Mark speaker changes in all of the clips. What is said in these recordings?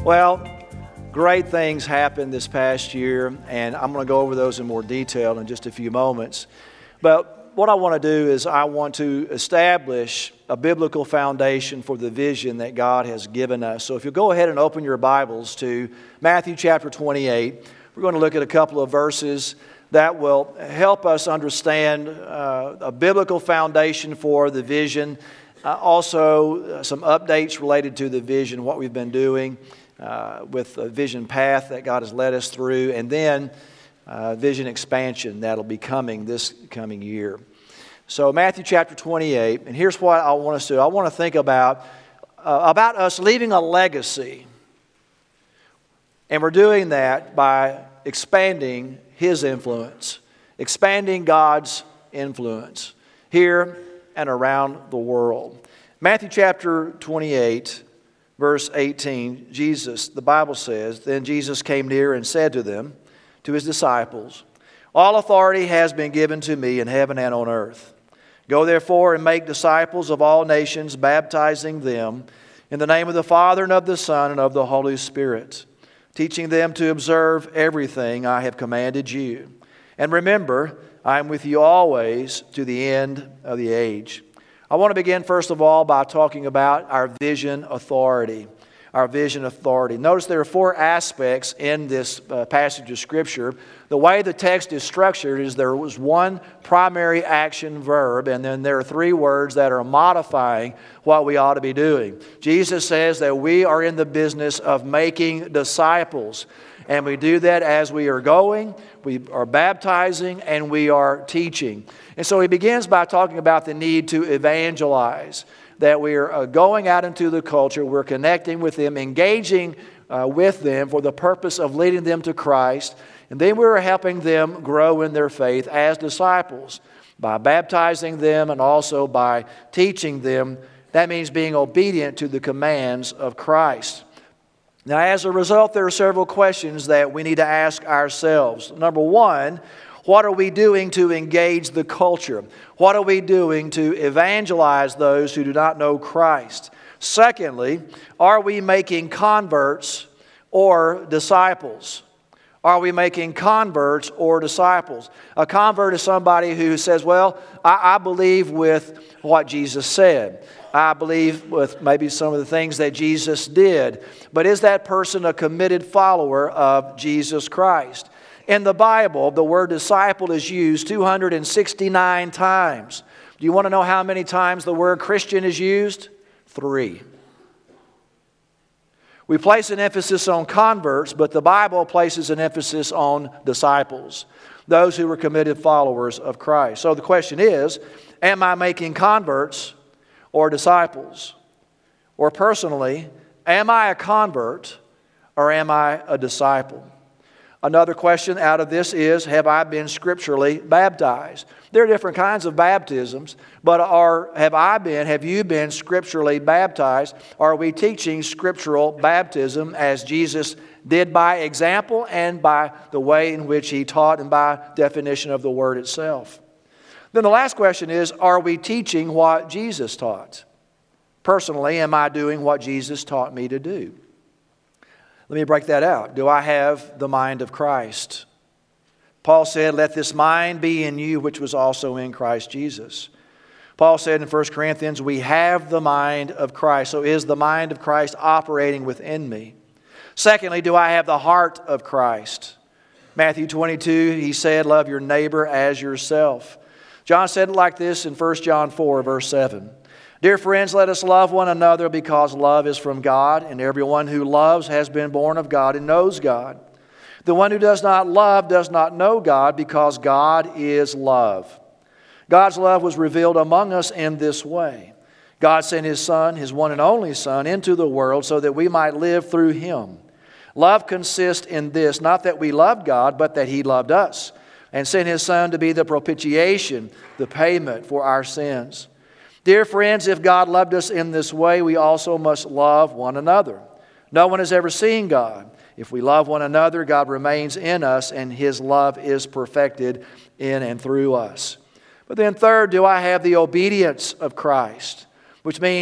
Speaker 1: Well, great things happened this past year, and I'm going to go over those in more detail in just a few moments. But what I want to do is I want to establish a biblical foundation for the vision that God has given us. So if you'll go ahead and open your Bibles to Matthew chapter 28, we're going to look at a couple of verses that will help us understand a biblical foundation for the vision. Also, some updates related to the vision, what we've been doing with the vision path that God has led us through, and then vision expansion that'll be coming this coming year. So Matthew chapter 28, and here's what I want us to do. I want to think about us leaving a legacy. And we're doing that by expanding His influence, expanding God's influence here and around the world. Matthew chapter 28, verse 18, the Bible says, "Then Jesus came near and said to them, to His disciples, 'All authority has been given to me in heaven and on earth. Go therefore and make disciples of all nations, baptizing them in the name of the Father and of the Son and of the Holy Spirit, teaching them to observe everything I have commanded you. And remember, I am with you always to the end of the age.'" I want to begin first of all by talking about our vision authority. Our vision authority. Notice there are four aspects in this passage of Scripture. The way the text is structured is there was one primary action verb, and then there are three words that are modifying what we ought to be doing. Jesus says that we are in the business of making disciples, and we do that as we are going, we are baptizing, and we are teaching. And so he begins by talking about the need to evangelize, that we are going out into the culture, we're connecting with them, engaging with them for the purpose of leading them to Christ, and then we're helping them grow in their faith as disciples by baptizing them and also by teaching them. That means being obedient to the commands of Christ. Now, as a result, there are several questions that we need to ask ourselves. Number one, what are we doing to engage the culture? What are we doing to evangelize those who do not know Christ? Secondly, are we making converts or disciples? Are we making converts or disciples? A convert is somebody who says, well, I believe with what Jesus said. I believe with maybe some of the things that Jesus did. But is that person a committed follower of Jesus Christ? In the Bible, the word disciple is used 269 times. Do you want to know how many times the word Christian is used? 3. We place an emphasis on converts, but the Bible places an emphasis on disciples, those who are committed followers of Christ. So the question is, am I making converts or disciples? Or personally, am I a convert or am I a disciple? Another question out of this is, have I been scripturally baptized? There are different kinds of baptisms, but have you been scripturally baptized? Are we teaching scriptural baptism as Jesus did by example and by the way in which He taught and by definition of the Word itself? Then the last question is, are we teaching what Jesus taught? Personally, am I doing what Jesus taught me to do? Let me break that out. Do I have the mind of Christ? Paul said, "Let this mind be in you, which was also in Christ Jesus." Paul said in 1 Corinthians, we have the mind of Christ. So is the mind of Christ operating within me? Secondly, do I have the heart of Christ? Matthew 22, he said, "Love your neighbor as yourself." John said it like this in 1 John 4, verse 7. "Dear friends, let us love one another because love is from God, and everyone who loves has been born of God and knows God. The one who does not love does not know God, because God is love." God's love was revealed among us in this way. God sent His Son, His one and only Son, into the world so that we might live through Him. Love consists in this, not that we loved God, but that He loved us and sent His Son to be the propitiation, the payment for our sins. Dear friends, if God loved us in this way, we also must love one another. No one has ever seen God. If we love one another, God remains in us, and His love is perfected in and through us. But then third, do I have the obedience of Christ? Which means,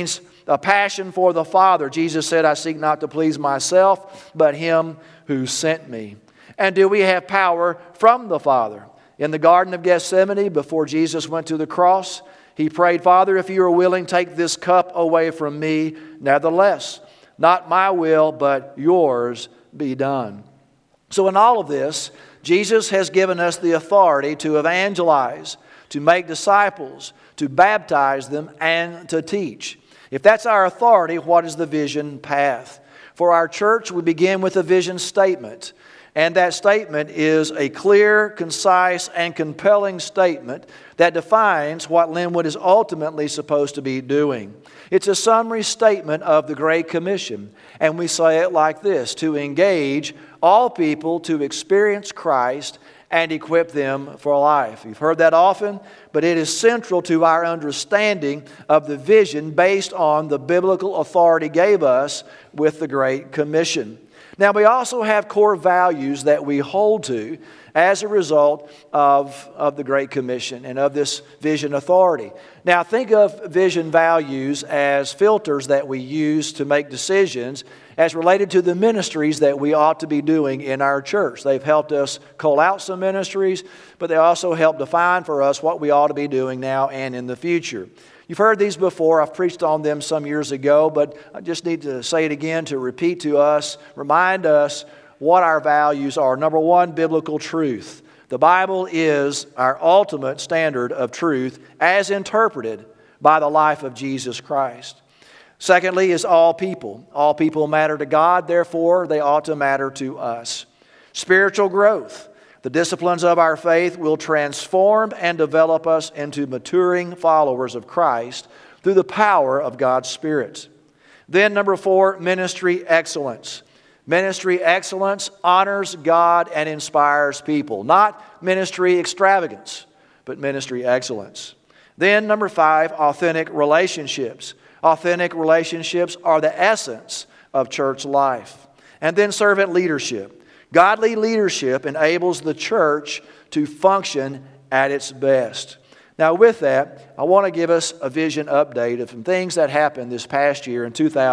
Speaker 1: a passion for the Father. Jesus said, I seek not to please myself, but Him who sent me. And do we have power from the Father? In the Garden of Gethsemane, before Jesus went to the cross, He prayed, Father, if you are willing, take this cup away from me. Nevertheless, not my will, but yours be done. So in all of this, Jesus has given us the authority to evangelize, to make disciples, to baptize them, and to teach. If that's our authority, what is the vision path? For our church, we begin with a vision statement. And that statement is a clear, concise, and compelling statement that defines what Linwood is ultimately supposed to be doing. It's a summary statement of the Great Commission. And we say it like this: to engage all people to experience Christ and equip them for life. You've heard that often, but it is central to our understanding of the vision based on the biblical authority gave us with the Great Commission. Now, we also have core values that we hold to as a result of the Great Commission and of this vision authority. Now, think of vision values as filters that we use to make decisions as related to the ministries that we ought to be doing in our church. They've helped us cull out some ministries, but they also help define for us what we ought to be doing now and in the future. You've heard these before. I've preached on them some years ago, but I just need to say it again to repeat to us, remind us what our values are. Number one, biblical truth. The Bible is our ultimate standard of truth as interpreted by the life of Jesus Christ. Secondly is all people. All people matter to God, therefore they ought to matter to us. Spiritual growth. The disciplines of our faith will transform and develop us into maturing followers of Christ through the power of God's Spirit. Then number four, ministry excellence. Ministry excellence honors God and inspires people. Not ministry extravagance, but ministry excellence. Then number five, authentic relationships. Authentic relationships are the essence of church life. And then servant leadership. Godly leadership enables the church to function at its best. Now with that, I want to give us a vision update of some things that happened this past year in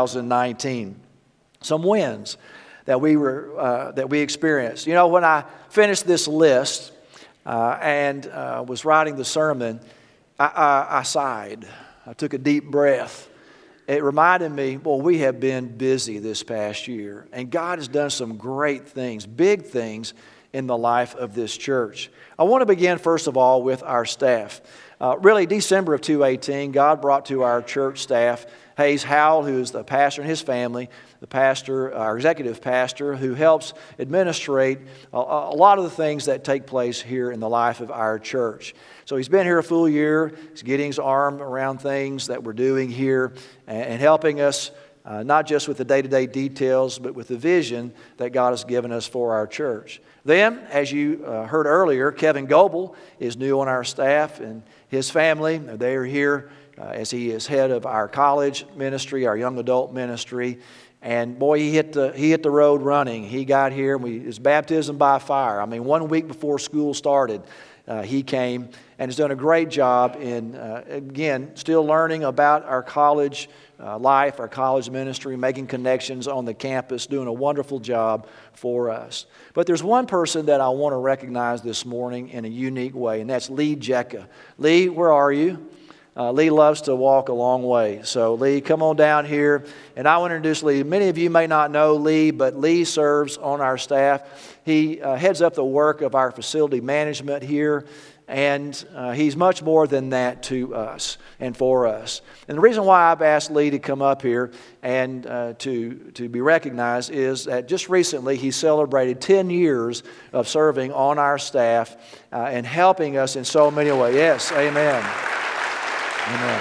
Speaker 1: 2019. Some wins that we experienced. You know, when I finished this list and was writing the sermon, I sighed. I took a deep breath. It reminded me, well, we have been busy this past year, and God has done some great things, big things in the life of this church. I want to begin, first of all, with our staff. Really, December of 2018, God brought to our church staff Hayes Howell, who is the pastor, and his family, the pastor, our executive pastor, who helps administrate a lot of the things that take place here in the life of our church. So he's been here a full year. He's getting his arm around things that we're doing here and helping us not just with the day-to-day details, but with the vision that God has given us for our church. Then, as you heard earlier, Kevin Goebel is new on our staff, and his family, they are here as he is head of our college ministry, our young adult ministry. And boy, he hit the road running. He got here, and it was baptism by fire. I mean, 1 week before school started, he came and has done a great job in, again, still learning about our college life, our college ministry, making connections on the campus, doing a wonderful job for us. But there's one person that I want to recognize this morning in a unique way, and that's Lee Jecka. Lee, where are you? Lee loves to walk a long way. So Lee, come on down here. And I want to introduce Lee. Many of you may not know Lee, but Lee serves on our staff. He heads up the work of our facility management here. And he's much more than that to us and for us. And the reason why I've asked Lee to come up here and to be recognized is that just recently he celebrated 10 years of serving on our staff and helping us in so many ways. Yes, amen. Amen.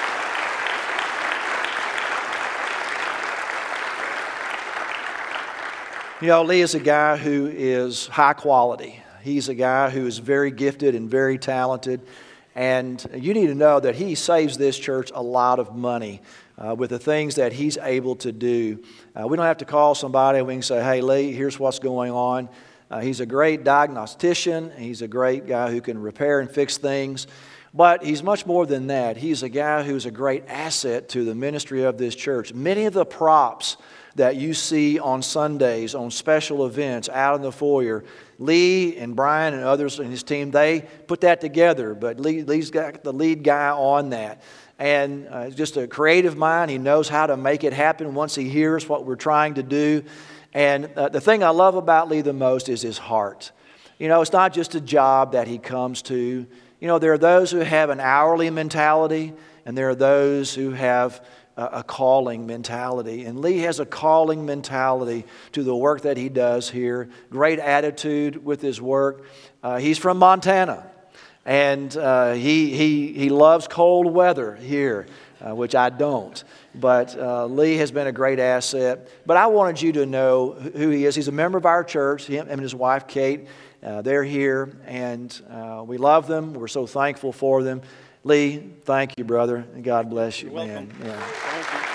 Speaker 1: You know, Lee is a guy who is high quality. He's a guy who is very gifted and very talented. And you need to know that he saves this church a lot of money with the things that he's able to do. We don't have to call somebody. We can say, hey, Lee, here's what's going on. He's a great diagnostician. He's a great guy who can repair and fix things. But he's much more than that. He's a guy who's a great asset to the ministry of this church. Many of the props that you see on Sundays, on special events, out in the foyer, Lee and Brian and others in his team, they put that together. But Lee's got the lead guy on that. And just a creative mind. He knows how to make it happen once he hears what we're trying to do. And the thing I love about Lee the most is his heart. You know, it's not just a job that he comes to. You know, there are those who have an hourly mentality, and there are those who have a calling mentality. And Lee has a calling mentality to the work that he does here. Great attitude with his work. He's from Montana, and he loves cold weather here, which I don't. But Lee has been a great asset. But I wanted you to know who he is. He's a member of our church. Him and his wife, Kate, they're here, and we love them. We're so thankful for them. Lee, thank you, brother, and God bless you,
Speaker 2: You're
Speaker 1: man.
Speaker 2: welcome.
Speaker 1: Yeah.
Speaker 2: Thank you.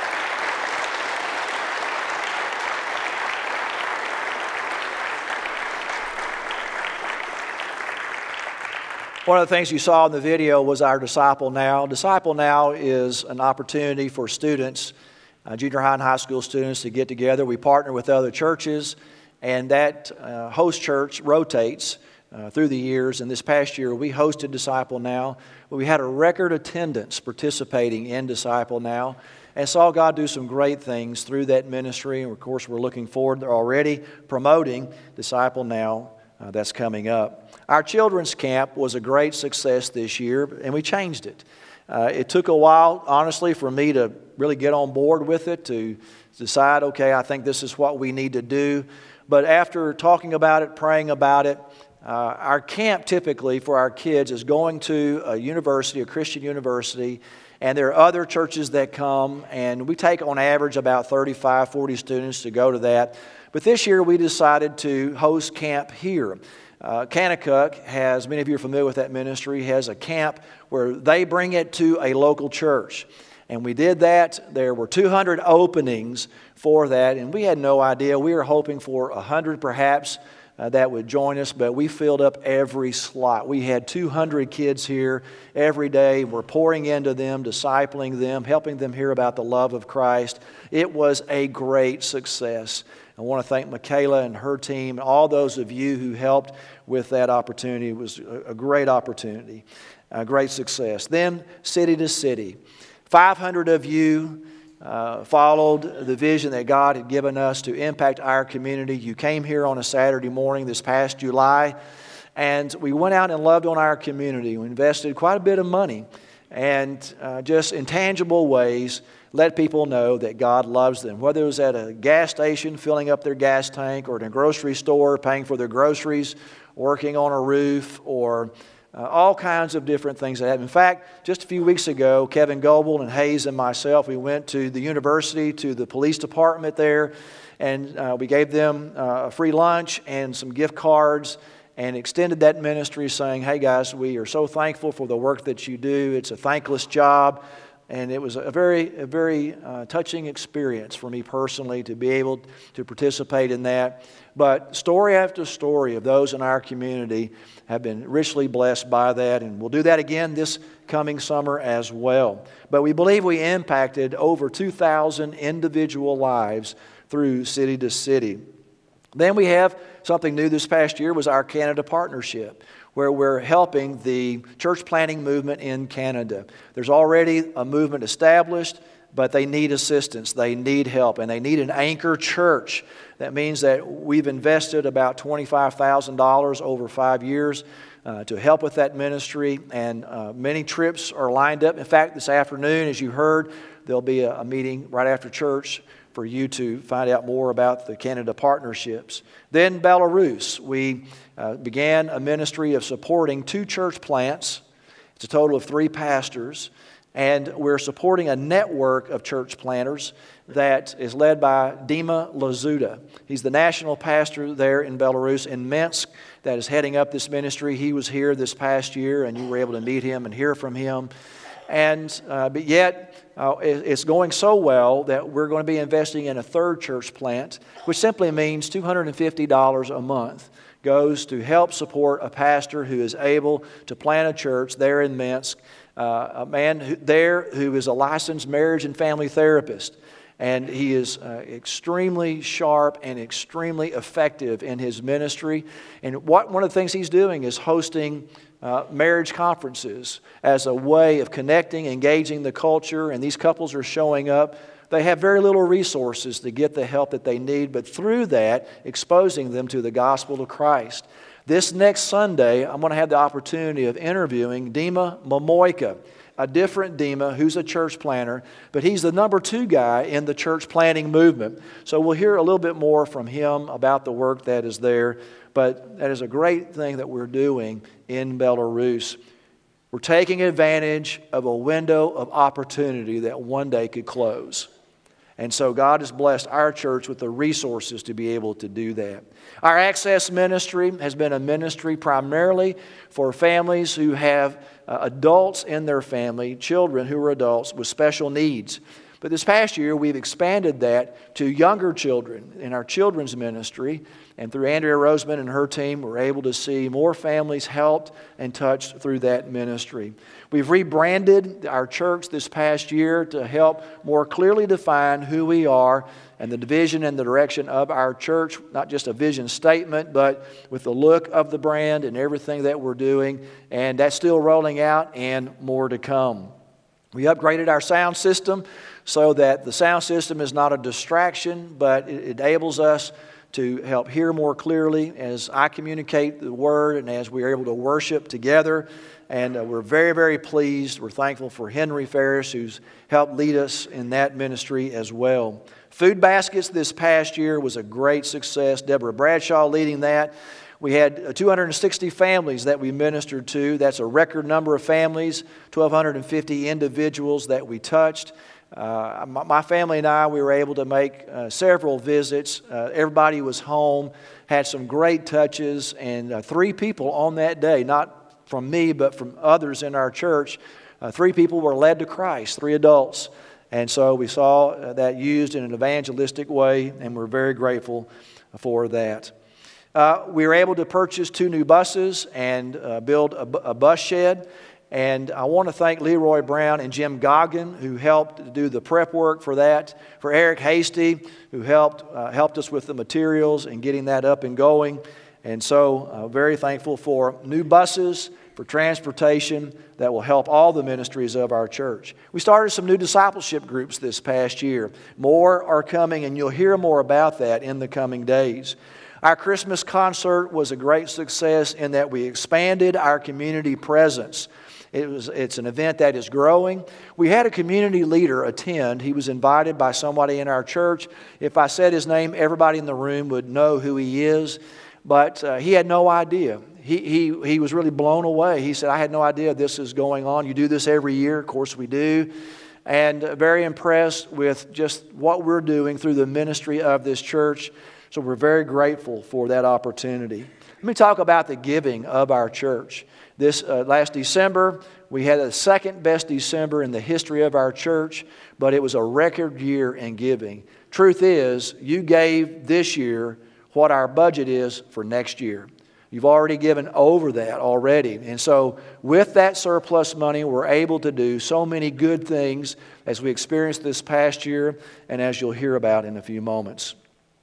Speaker 1: One of the things you saw in the video was our Disciple Now. Disciple Now is an opportunity for students, junior high and high school students, to get together. We partner with other churches, and that host church rotates through the years. And this past year, we hosted Disciple Now. We had a record attendance participating in Disciple Now and saw God do some great things through that ministry. And of course, we're looking forward to already promoting Disciple Now that's coming up. Our children's camp was a great success this year, and we changed it. It took a while, honestly, for me to really get on board with it, to decide, okay, I think this is what we need to do. But after talking about it, praying about it, our camp typically for our kids is going to a university, a Christian university, and there are other churches that come, and we take on average about 35, 40 students to go to that. But this year we decided to host camp here. Kanakuk has, many of you are familiar with that ministry, has a camp where they bring it to a local church. And we did that. There were 200 openings for that, and we had no idea. We were hoping for 100 perhaps that would join us, but we filled up every slot. We had 200 kids here every day. We're pouring into them, discipling them, helping them hear about the love of Christ. It was a great success. I want to thank Michaela and her team, all those of you who helped with that opportunity. It was a great opportunity, a great success. Then, City to City. 500 of you followed the vision that God had given us to impact our community. You came here on a Saturday morning this past July, and we went out and loved on our community. We invested quite a bit of money, and just in tangible ways, let people know that God loves them. Whether it was at a gas station filling up their gas tank, or at a grocery store paying for their groceries, working on a roof, or all kinds of different things that happen. In fact, just a few weeks ago, Kevin Goebel and Hayes and myself, we went to the university, to the police department there, and we gave them a free lunch and some gift cards and extended that ministry saying, hey guys, we are so thankful for the work that you do. It's a thankless job. And it was a very touching experience for me personally to be able to participate in that. But story after story of those in our community have been richly blessed by that, and we'll do that again this coming summer as well. But we believe we impacted over 2,000 individual lives through City to City. Then we have something new this past year was our Canada partnership, where we're helping the church planting movement in Canada. There's already a movement established, but they need assistance. They need help, and they need an anchor church. That means that we've invested about $25,000 over 5 years to help with that ministry, and many trips are lined up. In fact, this afternoon, as you heard, there'll be a meeting right after church for you to find out more about the Canada partnerships. Then Belarus, we began a ministry of supporting 2 church plants. It's a total of 3 pastors. And we're supporting a network of church planters that is led by Dima Lazuda. He's the national pastor there in Belarus, in Minsk, that is heading up this ministry. He was here this past year, and you were able to meet him and hear from him. And but yet, it's going so well that we're going to be investing in a 3rd church plant, which simply means $250 a month goes to help support a pastor who is able to plant a church there in Minsk, a man who is a licensed marriage and family therapist. And he is extremely sharp and extremely effective in his ministry. And one of the things he's doing is hosting marriage conferences as a way of connecting, engaging the culture, and these couples are showing up. They have very little resources to get the help that they need, but through that, exposing them to the gospel of Christ. This next Sunday, I'm going to have the opportunity of interviewing Dima Momoika, a different Dima who's a church planter, but he's the number 2 guy in the church planting movement. So we'll hear a little bit more from him about the work that is there, but that is a great thing that we're doing in Belarus. We're taking advantage of a window of opportunity that one day could close. And so God has blessed our church with the resources to be able to do that. Our Access Ministry has been a ministry primarily for families who have adults in their family, children who are adults with special needs. But this past year, we've expanded that to younger children in our children's ministry. And through Andrea Roseman and her team, we're able to see more families helped and touched through that ministry. We've rebranded our church this past year to help more clearly define who we are and the vision and the direction of our church, not just a vision statement, but with the look of the brand and everything that we're doing. And that's still rolling out and more to come. We upgraded our sound system so that the sound system is not a distraction, but it enables us to help hear more clearly as I communicate the Word and as we are able to worship together. And we're very, very pleased. We're thankful for Henry Ferris, who's helped lead us in that ministry as well. Food Baskets this past year was a great success. Deborah Bradshaw leading that. We had 260 families that we ministered to. That's a record number of families, 1,250 individuals that we touched. My family and I, we were able to make several visits. Everybody was home, had some great touches, and 3 people on that day, not from me, but from others in our church, 3 people were led to Christ, 3 adults. And so we saw that used in an evangelistic way, and we're very grateful for that. We were able to purchase 2 new buses and build a bus shed. And I want to thank Leroy Brown and Jim Goggin, who helped do the prep work for that. For Eric Hasty, who helped us with the materials and getting that up and going. And so very thankful for new buses, for transportation that will help all the ministries of our church. We started some new discipleship groups this past year. More are coming, and you'll hear more about that in the coming days. Our Christmas concert was a great success in that we expanded our community presence. It's an event that is growing. We had a community leader attend. He was invited by somebody in our church. If I said his name, everybody in the room would know who he is. But he had no idea. He was really blown away. He said, I had no idea this is going on. You do this every year. Of course we do. And very impressed with just what we're doing through the ministry of this church. So we're very grateful for that opportunity. Let me talk about the giving of our church. This last December, we had the second best December in the history of our church, but it was a record year in giving. Truth is, you gave this year what our budget is for next year. You've already given over that already. And so with that surplus money, we're able to do so many good things as we experienced this past year and as you'll hear about in a few moments.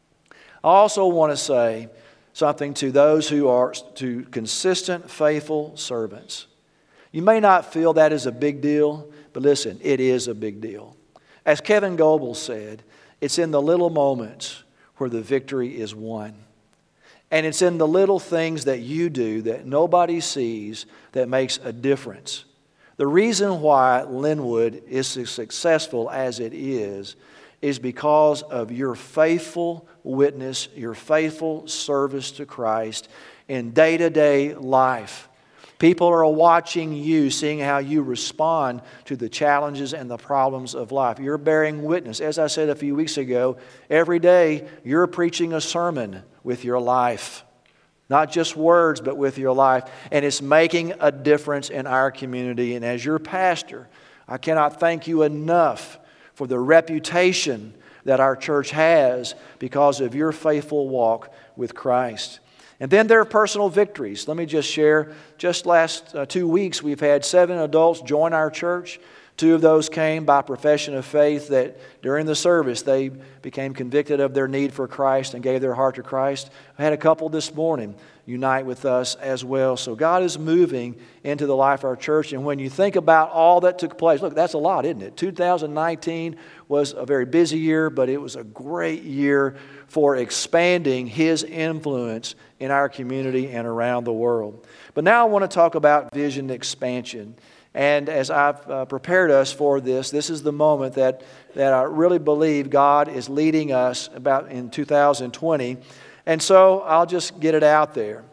Speaker 1: I also want to say something to those who are to consistent, faithful servants. You may not feel that is a big deal, but listen, it is a big deal. As Kevin Goebel said, it's in the little moments where the victory is won. And it's in the little things that you do that nobody sees that makes a difference. The reason why Linwood is as successful as it is because of your faithful witness, your faithful service to Christ in day-to-day life. People are watching you, seeing how you respond to the challenges and the problems of life. You're bearing witness. As I said a few weeks ago, every day you're preaching a sermon with your life. Not just words, but with your life. And it's making a difference in our community. And as your pastor, I cannot thank you enough for the reputation that our church has because of your faithful walk with Christ. And then there are personal victories. Let me just share, just last 2 weeks we've had 7 adults join our church. 2 of those came by profession of faith that during the service they became convicted of their need for Christ and gave their heart to Christ. I had a couple this morning unite with us as well. So God is moving into the life of our church. And when you think about all that took place, look, that's a lot, isn't it? 2019 was a very busy year, but it was a great year for expanding His influence in our community and around the world. But now I want to talk about vision expansion. And as I've prepared us for this is the moment that I really believe God is leading us about in 2020. And so I'll just get it out there.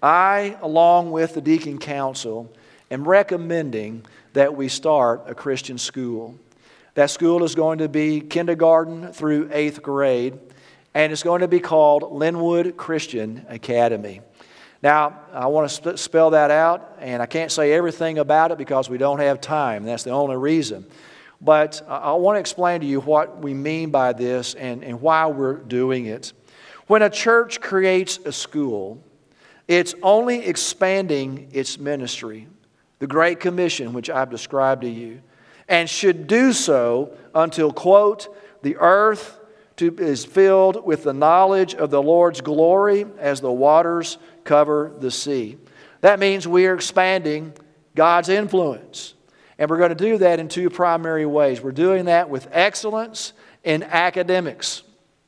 Speaker 1: I, along with the Deacon Council, am recommending that we start a Christian school. That school is going to be kindergarten through 8th grade, and it's going to be called Linwood Christian Academy. Now, I want to spell that out, and I can't say everything about it because we don't have time. That's the only reason. But I want to explain to you what we mean by this and why we're doing it. When a church creates a school, it's only expanding its ministry, the Great Commission, which I've described to you, and should do so until, quote, the earth is filled with the knowledge of the Lord's glory as the waters cover the sea. That means we are expanding God's influence. And we're going to do that in 2 primary ways. We're doing that with excellence in academics.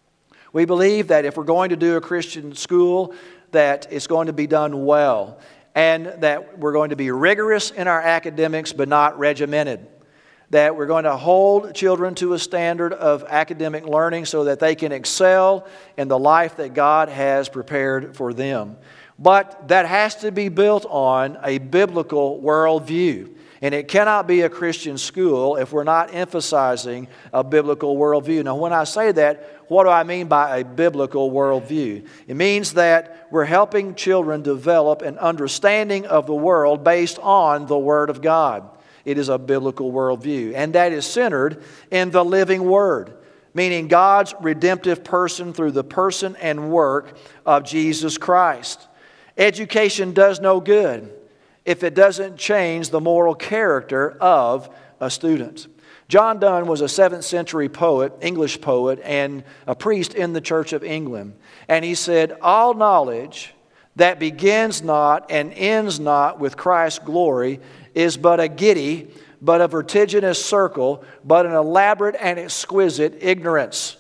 Speaker 1: We believe that if we're going to do a Christian school, that it's going to be done well, and that we're going to be rigorous in our academics but not regimented. That we're going to hold children to a standard of academic learning so that they can excel in the life that God has prepared for them. But that has to be built on a biblical worldview. And it cannot be a Christian school if we're not emphasizing a biblical worldview. Now, when I say that, what do I mean by a biblical worldview? It means that we're helping children develop an understanding of the world based on the Word of God. It is a biblical worldview. And that is centered in the living Word, meaning God's redemptive person through the person and work of Jesus Christ. Education does no good if it doesn't change the moral character of a student. John Donne was a 7th century poet, English poet, and a priest in the Church of England. And he said, all knowledge that begins not and ends not with Christ's glory is but a giddy, but a vertiginous circle, but an elaborate and exquisite ignorance.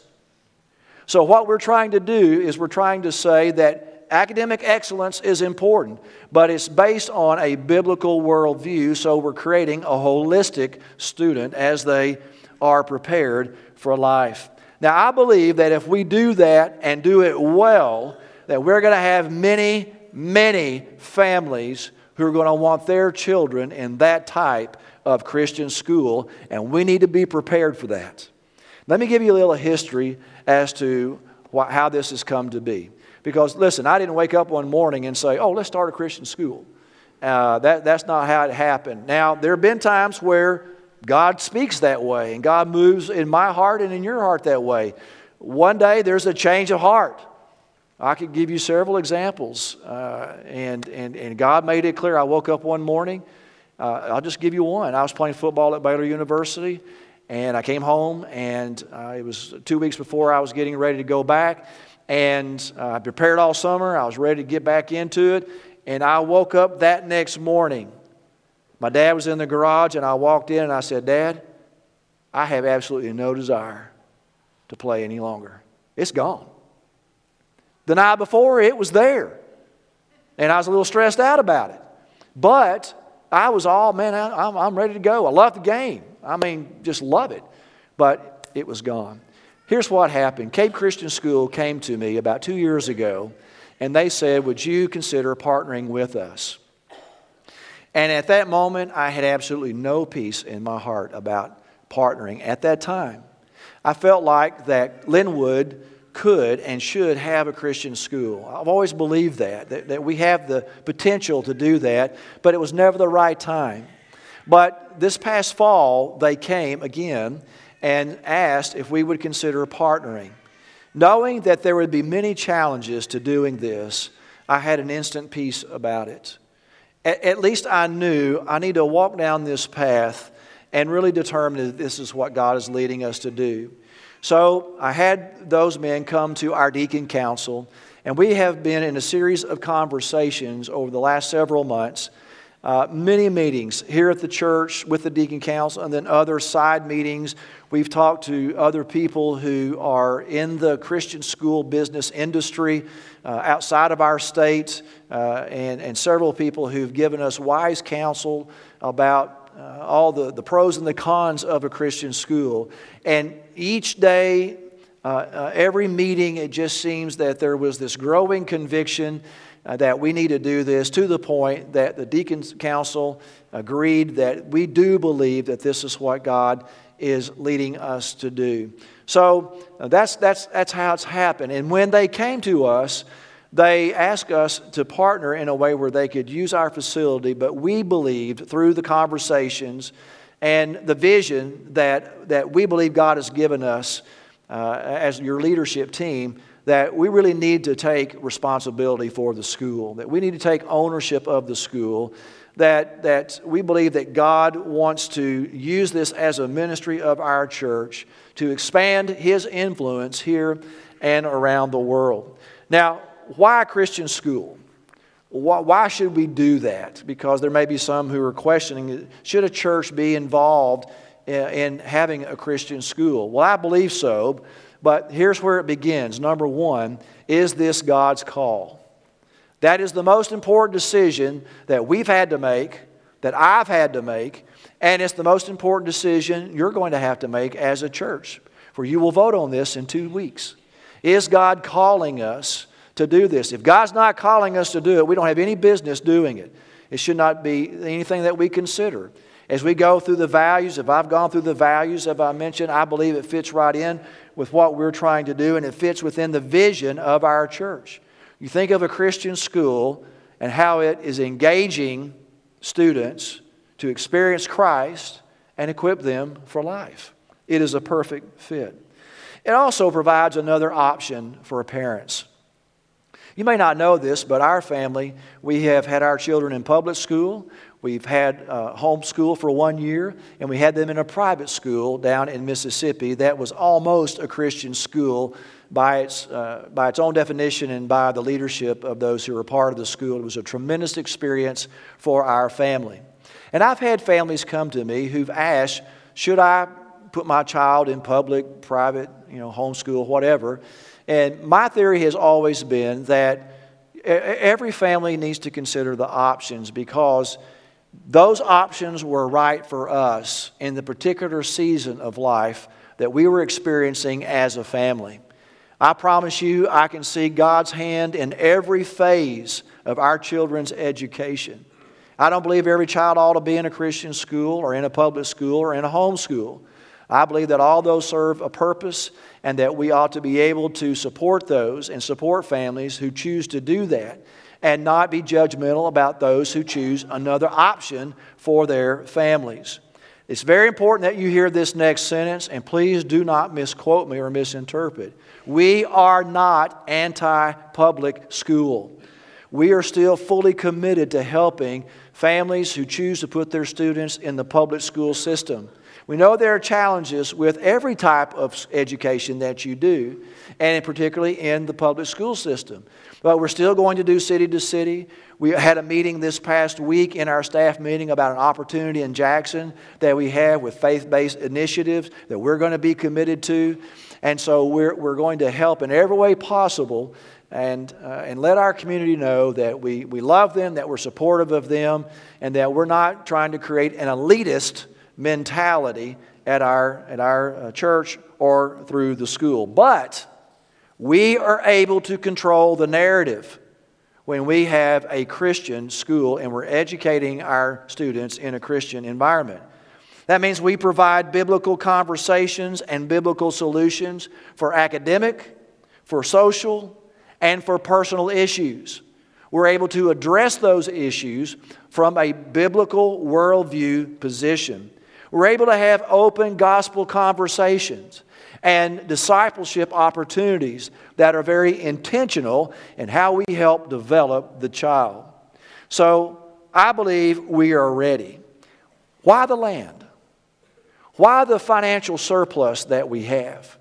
Speaker 1: So what we're trying to do is we're trying to say that academic excellence is important, but it's based on a biblical worldview, so we're creating a holistic student as they are prepared for life. Now, I believe that if we do that and do it well, that we're going to have many, many families who are going to want their children in that type of Christian school, and we need to be prepared for that. Let me give you a little history as to how this has come to be. Because, listen, I didn't wake up one morning and say, oh, let's start a Christian school. That's not how it happened. Now, there have been times where God speaks that way, and God moves in my heart and in your heart that way. One day, there's a change of heart. I could give you several examples, and God made it clear. I woke up one morning. I'll just give you one. I was playing football at Baylor University, and I came home, and it was 2 weeks before I was getting ready to go back. And I prepared all summer. I was ready to get back into it. And I woke up that next morning. My dad was in the garage, and I walked in and I said, Dad, I have absolutely no desire to play any longer. It's gone. The night before, it was there. And I was a little stressed out about it. But I was all, man, I'm ready to go. I love the game. I mean, just love it. But it was gone. Here's what happened. Cape Christian School came to me about 2 years ago, and they said, would you consider partnering with us? And at that moment, I had absolutely no peace in my heart about partnering at that time. I felt like that Linwood could and should have a Christian school. I've always believed that we have the potential to do that, but it was never the right time. But this past fall, they came again and asked if we would consider partnering. Knowing that there would be many challenges to doing this, I had an instant peace about it. At least I knew I need to walk down this path and really determine that this is what God is leading us to do. So I had those men come to our deacon council, and we have been in a series of conversations over the last several months, many meetings here at the church with the deacon council, and then other side meetings. We've talked to other people who are in the Christian school business industry outside of our state, and several people who've given us wise counsel about all the pros and the cons of a Christian school. And each day, every meeting, it just seems that there was this growing conviction that we need to do this, to the point that the Deacons Council agreed that we do believe that this is what God is leading us to do. So that's how it's happened. And when they came to us, they asked us to partner in a way where they could use our facility, but we believed through the conversations and the vision that we believe God has given us as your leadership team, that we really need to take responsibility for the school, that we need to take ownership of the school, that we believe that God wants to use this as a ministry of our church to expand His influence here and around the world. Now, why a Christian school? Why should we do that? Because there may be some who are questioning, should a church be involved in having a Christian school? Well, I believe so, but here's where it begins. Number one, is this God's call? That is the most important decision that we've had to make, that I've had to make, and it's the most important decision you're going to have to make as a church, for you will vote on this in 2 weeks. Is God calling us to do this? If God's not calling us to do it, we don't have any business doing it. It should not be anything that we consider. As we go through the values, if I've gone through the values, as I mentioned, I believe it fits right in with what we're trying to do, and it fits within the vision of our church. You think of a Christian school and how it is engaging students to experience Christ and equip them for life. It is a perfect fit. It also provides another option for parents. You may not know this, but our family, we have had our children in public school. We've had homeschool for 1 year, and we had them in a private school down in Mississippi that was almost a Christian school by its own definition and by the leadership of those who were part of the school. It was a tremendous experience for our family. And I've had families come to me who've asked, should I put my child in public, private, homeschool, whatever? And my theory has always been that every family needs to consider the options, because those options were right for us in the particular season of life that we were experiencing as a family. I promise you, I can see God's hand in every phase of our children's education. I don't believe every child ought to be in a Christian school or in a public school or in a homeschool. I believe that all those serve a purpose, and that we ought to be able to support those and support families who choose to do that, and not be judgmental about those who choose another option for their families. It's very important that you hear this next sentence, and please do not misquote me or misinterpret. We are not anti-public school. We are still fully committed to helping families who choose to put their students in the public school system. We know there are challenges with every type of education that you do, and particularly in the public school system. But we're still going to do city to city. We had a meeting this past week in our staff meeting about an opportunity in Jackson that we have with faith-based initiatives that we're going to be committed to. And so we're going to help in every way possible and let our community know that we love them, that we're supportive of them, and that we're not trying to create an elitist mentality at our church or through the school. But we are able to control the narrative when we have a Christian school and we're educating our students in a Christian environment. That means we provide biblical conversations and biblical solutions for academic, for social, and for personal issues. We're able to address those issues from a biblical worldview position. We're able to have open gospel conversations. and discipleship opportunities that are very intentional in how we help develop the child. So I believe we are ready. Why the land? Why the financial surplus that we have?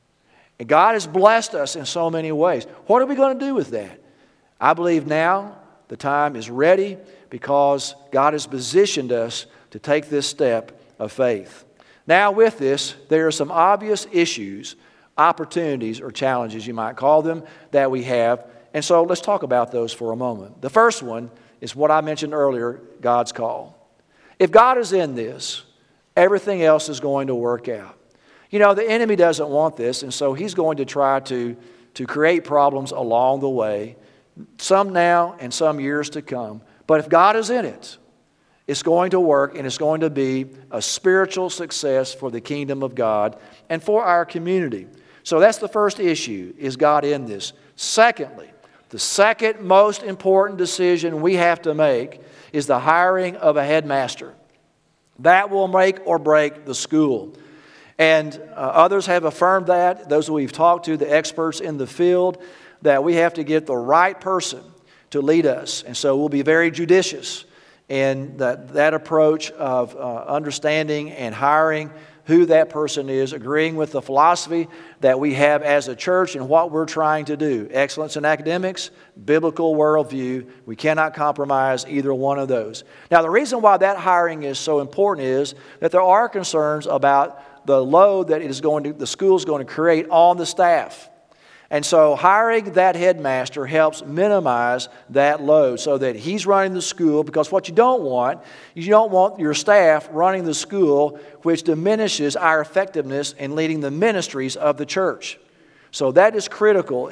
Speaker 1: And God has blessed us in so many ways. What are we going to do with that? I believe now the time is ready because God has positioned us to take this step of faith. Now with this, there are some obvious issues, opportunities, or challenges you might call them, that we have. And so let's talk about those for a moment. The first one is what I mentioned earlier, God's call. If God is in this, everything else is going to work out. You know, the enemy doesn't want this, and so he's going to try to create problems along the way, some now and some years to come. But if God is in it, it's going to work, and it's going to be a spiritual success for the kingdom of God and for our community. So that's the first issue, is God in this? Secondly, the second most important decision we have to make is the hiring of a headmaster. That will make or break the school. And others have affirmed that, those who we've talked to, the experts in the field, that we have to get the right person to lead us. And so we'll be very judicious in that approach of understanding and hiring who that person is, agreeing with the philosophy that we have as a church and what we're trying to do. Excellence in academics, biblical worldview. We cannot compromise either one of those. Now, the reason why that hiring is so important is that there are concerns about the load that the school is going to create on the staff. And so hiring that headmaster helps minimize that load so that he's running the school, because what you don't want your staff running the school, which diminishes our effectiveness in leading the ministries of the church. So that is critical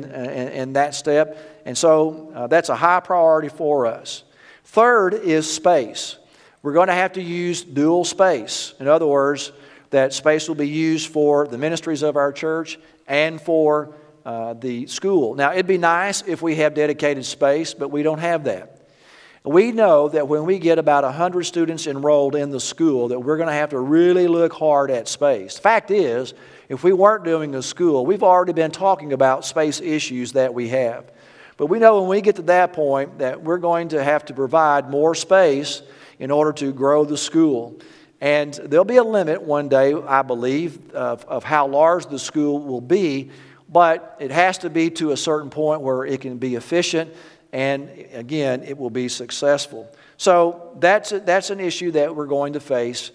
Speaker 1: in that step. And so that's a high priority for us. Third is space. We're going to have to use dual space. In other words, that space will be used for the ministries of our church and for the school. Now, it'd be nice if we have dedicated space, but we don't have that. We know that when we get about 100 students enrolled in the school, that we're going to have to really look hard at space. The fact is, if we weren't doing a school, we've already been talking about space issues that we have. But we know when we get to that point that we're going to have to provide more space in order to grow the school. And there'll be a limit one day, I believe, of how large the school will be. But it has to be to a certain point where it can be efficient, and again, it will be successful. So that's an issue that we're going to face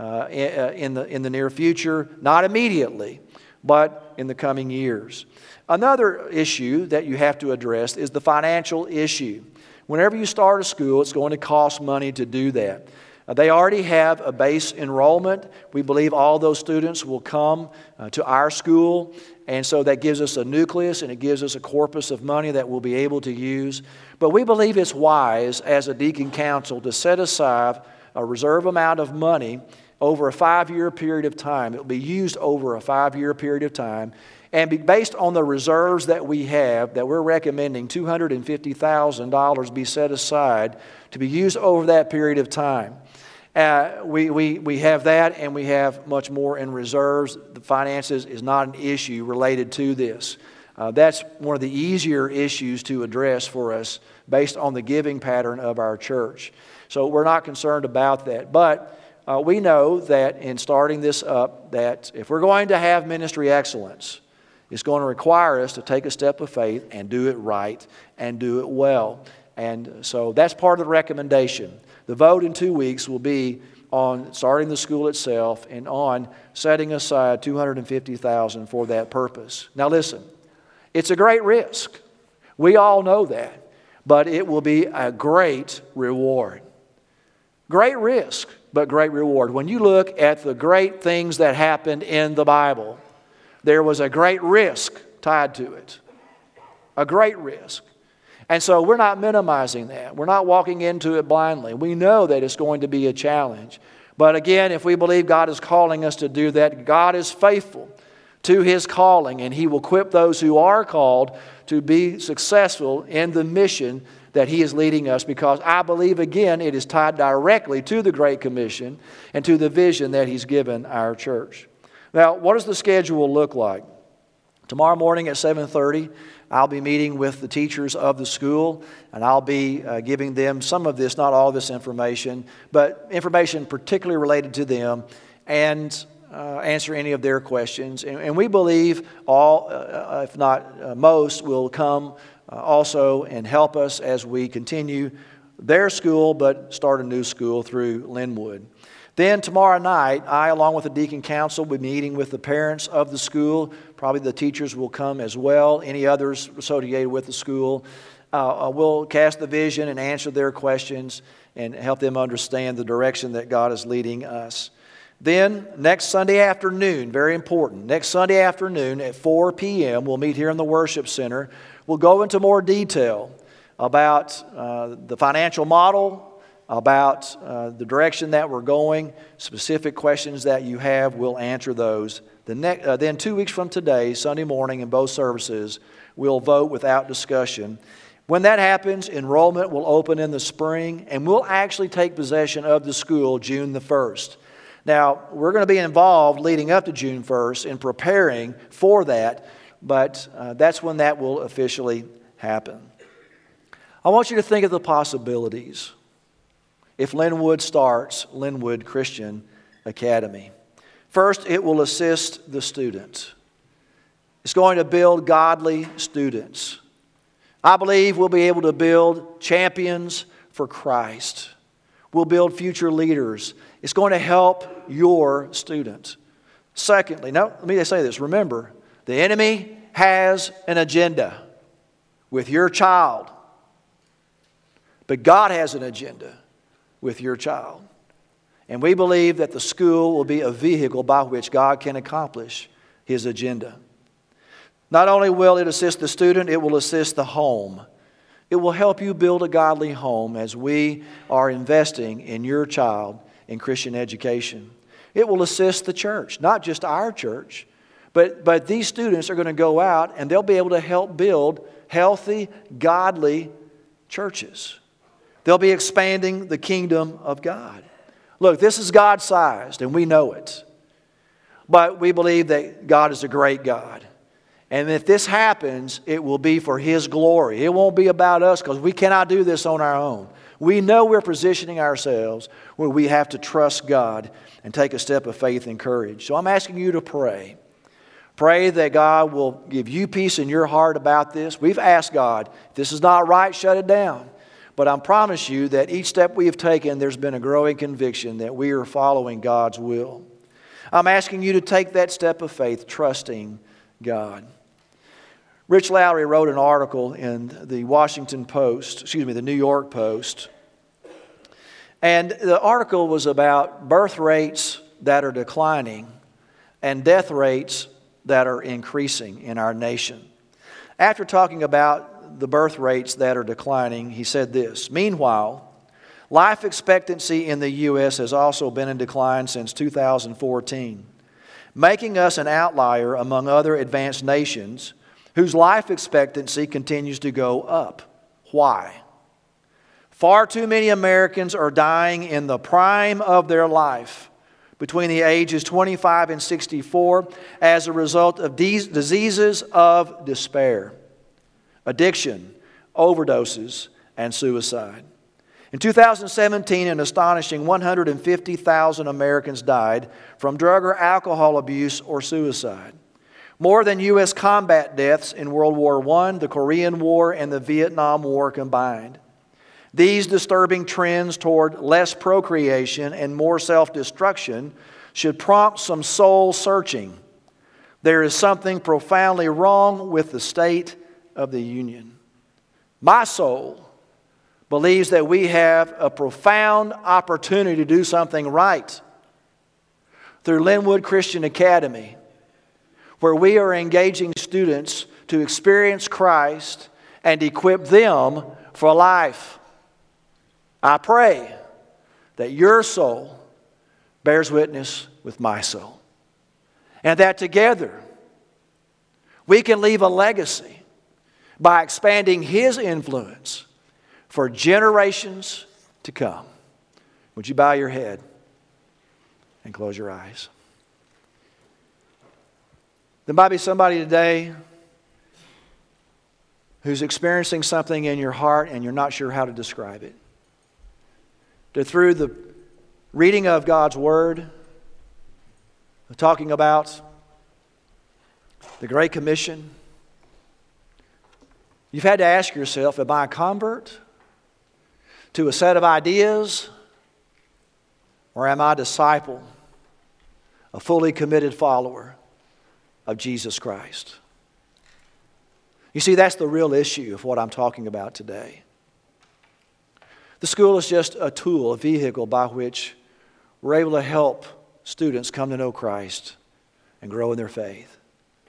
Speaker 1: in the near future, not immediately, but in the coming years. Another issue that you have to address is the financial issue. Whenever you start a school, it's going to cost money to do that. They already have a base enrollment. We believe all those students will come to our school. And so that gives us a nucleus and it gives us a corpus of money that we'll be able to use. But we believe it's wise as a deacon council to set aside a reserve amount of money over a 5-year period of time. It will be used over a 5-year period of time. And based on the reserves that we have, that we're recommending $250,000 be set aside to be used over that period of time. We have that, and we have much more in reserves. The finances is not an issue related to this. That's one of the easier issues to address for us based on the giving pattern of our church. So we're not concerned about that. But we know that in starting this up, that if we're going to have ministry excellence, it's going to require us to take a step of faith and do it right and do it well. And so that's part of the recommendation. The vote in 2 weeks will be on starting the school itself and on setting aside $250,000 for that purpose. Now listen, it's a great risk. We all know that. But it will be a great reward. Great risk, but great reward. When you look at the great things that happened in the Bible, there was a great risk tied to it. A great risk. And so we're not minimizing that. We're not walking into it blindly. We know that it's going to be a challenge. But again, if we believe God is calling us to do that, God is faithful to His calling, and He will equip those who are called to be successful in the mission that He is leading us, because I believe, again, it is tied directly to the Great Commission and to the vision that He's given our church. Now, what does the schedule look like? Tomorrow morning at 7:30, I'll be meeting with the teachers of the school, and I'll be giving them some of this, not all of this information, but information particularly related to them, and answer any of their questions. And we believe all, if not most, will come also and help us as we continue their school, but start a new school through Linwood. Then tomorrow night, I, along with the Deacon Council, will be meeting with the parents of the school. Probably the teachers will come as well, any others associated with the school. We'll cast the vision and answer their questions and help them understand the direction that God is leading us. Then, next Sunday afternoon, very important, next Sunday afternoon at 4 p.m., we'll meet here in the worship center. We'll go into more detail about the financial model, about the direction that we're going, specific questions that you have, we'll answer those. Then 2 weeks from today, Sunday morning in both services, we'll vote without discussion. When that happens, enrollment will open in the spring, and we'll actually take possession of the school June the 1st. Now, we're going to be involved leading up to June 1st in preparing for that, but that's when that will officially happen. I want you to think of the possibilities if Linwood starts Linwood Christian Academy. First, it will assist the student. It's going to build godly students. I believe we'll be able to build champions for Christ. We'll build future leaders. It's going to help your student. Secondly, now let me say this. Remember, the enemy has an agenda with your child. But God has an agenda with your child. And we believe that the school will be a vehicle by which God can accomplish His agenda. Not only will it assist the student, it will assist the home. It will help you build a godly home as we are investing in your child in Christian education. It will assist the church, not just our church, but these students are going to go out and they'll be able to help build healthy, godly churches. They'll be expanding the kingdom of God. Look, this is God-sized, and we know it. But we believe that God is a great God. And if this happens, it will be for His glory. It won't be about us because we cannot do this on our own. We know we're positioning ourselves where we have to trust God and take a step of faith and courage. So I'm asking you to pray. Pray that God will give you peace in your heart about this. We've asked God, if this is not right, shut it down. But I promise you that each step we have taken, there's been a growing conviction that we are following God's will. I'm asking you to take that step of faith, trusting God. Rich Lowry wrote an article in the the New York Post. And the article was about birth rates that are declining and death rates that are increasing in our nation. After talking about the birth rates that are declining, he said this: meanwhile, life expectancy in the U.S. has also been in decline since 2014, making us an outlier among other advanced nations whose life expectancy continues to go up. Why? Far too many Americans are dying in the prime of their life, between the ages 25 and 64, as a result of diseases of despair, addiction, overdoses, and suicide. In 2017, an astonishing 150,000 Americans died from drug or alcohol abuse or suicide. More than U.S. combat deaths in World War I, the Korean War, and the Vietnam War combined. These disturbing trends toward less procreation and more self-destruction should prompt some soul searching. There is something profoundly wrong with the state of the union. My soul believes that we have a profound opportunity to do something right through Linwood Christian Academy, where we are engaging students to experience Christ and equip them for life. I pray that your soul bears witness with my soul, and that together we can leave a legacy by expanding His influence for generations to come. Would you bow your head and close your eyes? There might be somebody today who's experiencing something in your heart and you're not sure how to describe it. That through the reading of God's Word, talking about the Great Commission, you've had to ask yourself, am I a convert to a set of ideas, or am I a disciple, a fully committed follower of Jesus Christ? You see, that's the real issue of what I'm talking about today. The school is just a tool, a vehicle by which we're able to help students come to know Christ and grow in their faith.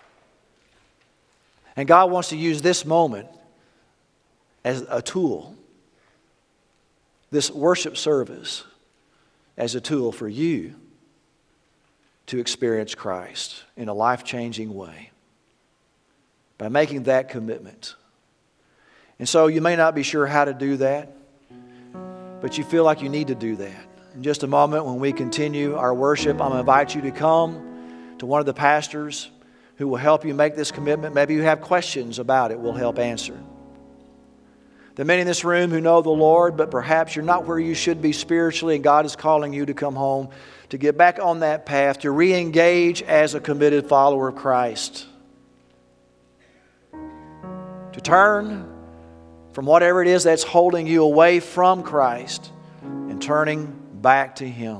Speaker 1: And God wants to use this moment as a tool, this worship service as a tool for you to experience Christ in a life-changing way by making that commitment. And so you may not be sure how to do that, but you feel like you need to do that. In just a moment, when we continue our worship, I'm going to invite you to come to one of the pastors who will help you make this commitment. Maybe you have questions about it, we'll help answer. There are many in this room who know the Lord, but perhaps you're not where you should be spiritually, and God is calling you to come home, to get back on that path, to re-engage as a committed follower of Christ. To turn from whatever it is that's holding you away from Christ and turning back to Him.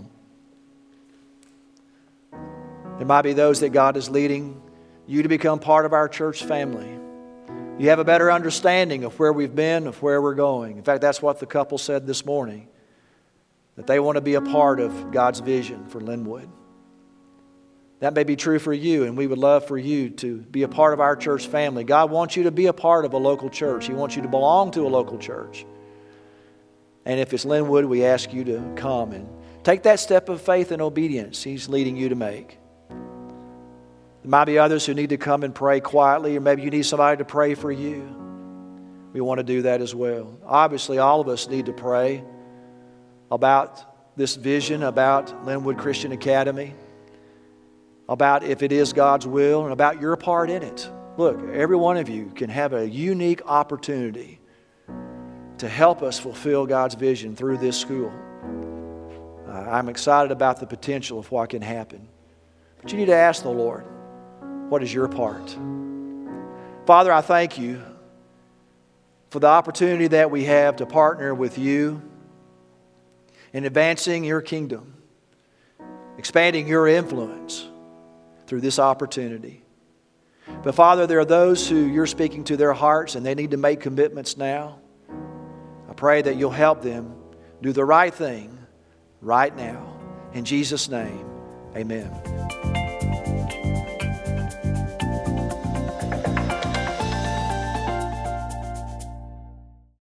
Speaker 1: There might be those that God is leading you to become part of our church family. You have a better understanding of where we've been, of where we're going. In fact, that's what the couple said this morning, that they want to be a part of God's vision for Linwood. That may be true for you, and we would love for you to be a part of our church family. God wants you to be a part of a local church. He wants you to belong to a local church. And if it's Linwood, we ask you to come and take that step of faith and obedience He's leading you to make. There might be others who need to come and pray quietly, or maybe you need somebody to pray for you. We want to do that as well. Obviously, all of us need to pray about this vision, about Linwood Christian Academy, about if it is God's will, and about your part in it. Look, every one of you can have a unique opportunity to help us fulfill God's vision through this school. I'm excited about the potential of what can happen. But you need to ask the Lord, what is your part? Father, I thank you for the opportunity that we have to partner with you in advancing your kingdom, expanding your influence through this opportunity. But Father, there are those who you're speaking to their hearts and they need to make commitments now. I pray that you'll help them do the right thing right now. In Jesus' name, amen.